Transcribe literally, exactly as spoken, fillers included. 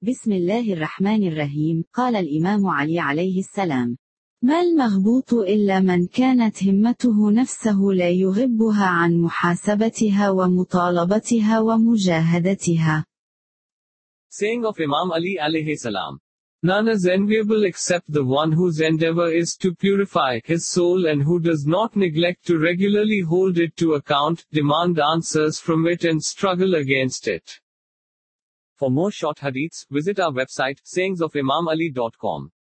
بسم الله الرحمن الرحيم. قال الإمام علي عليه السلام: ما المغبوط إلا من كانت همته نفسه لا يغبها عن محاسبتها ومطالبتها ومجاهدتها. Saying of Imam Ali alayhi salam. None is enviable except the one whose endeavor is to purify his soul and who does not neglect to regularly hold it to account, demand answers from it and struggle against it. For more short hadiths, visit our website sayings of imam ali dot com.